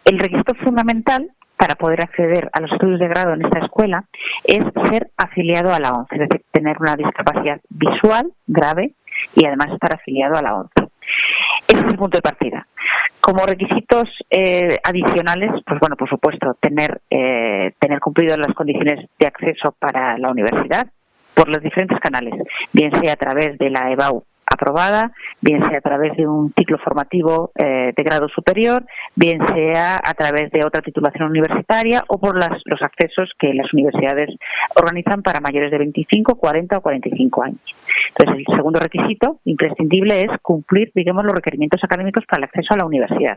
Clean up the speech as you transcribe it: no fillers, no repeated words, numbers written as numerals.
El requisito fundamental para poder acceder a los estudios de grado en esta escuela es ser afiliado a la ONCE, es decir, tener una discapacidad visual grave y además estar afiliado a la ONCE. Ese es el punto de partida. Como requisitos adicionales, pues bueno, por supuesto, tener cumplido las condiciones de acceso para la universidad por los diferentes canales, bien sea a través de la EBAU aprobada, bien sea a través de un ciclo formativo de grado superior, bien sea a través de otra titulación universitaria o por los accesos que las universidades organizan para mayores de 25, 40 o 45 años. Entonces, el segundo requisito imprescindible es cumplir, digamos, los requerimientos académicos para el acceso a la universidad.